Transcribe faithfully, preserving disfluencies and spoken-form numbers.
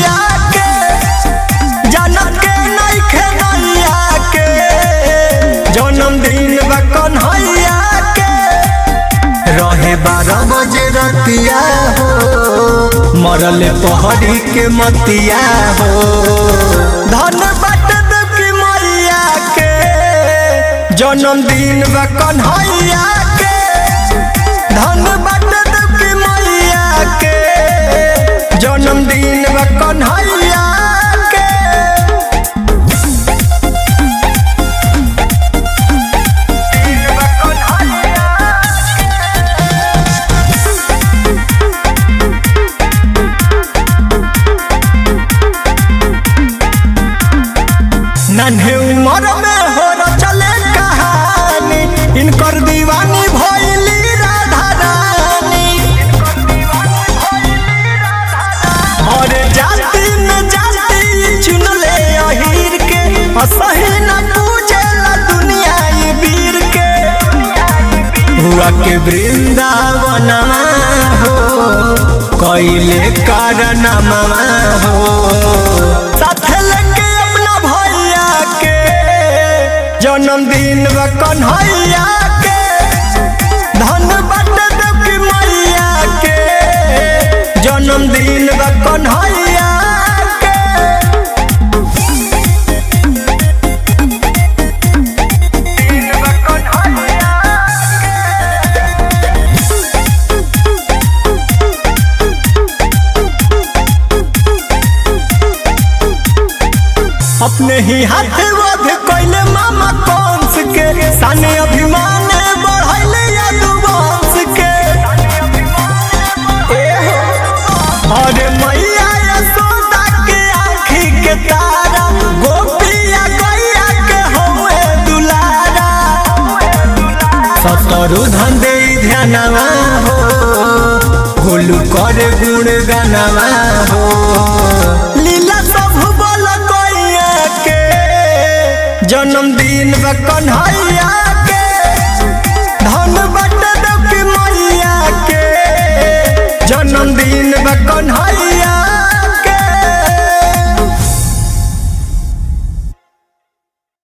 कन्हैया के जनक के नइखे नैया के जन्मदिन बा कन्हैया के रहे बारह बजे रतिया हो मरल पहड़ी के मतिया हो धन बट दुखी मैया के जन्मदिन बा कन्हैया के धन बट दुखी मैया के जन्मदिन बा कन्हैया के नन्हे उमर में हो चले कहानी इनकर दीवानी भइली राधा रानी और जाति में जाति चुनले अहीर के असही न पूजेला दुनिया ये वीर के हुआ के वृंदावनमा हो कइले कारणमा हो साथे लेके अपना भैया के जन्मदिन बा कन्हैया के धन बट दुखी मैया के जन्मदिन बा कन्हैया के अपने ही हाथ वध कइले मामा कंस के साने अभिमान बढ़ैले यदुवंश के अरे मैया यशोदा के आँखी के तारा गोपिया गैया के होए दुलारा सतरु धंधे ध्यानवा हो गोलू करे गुण गानवा हो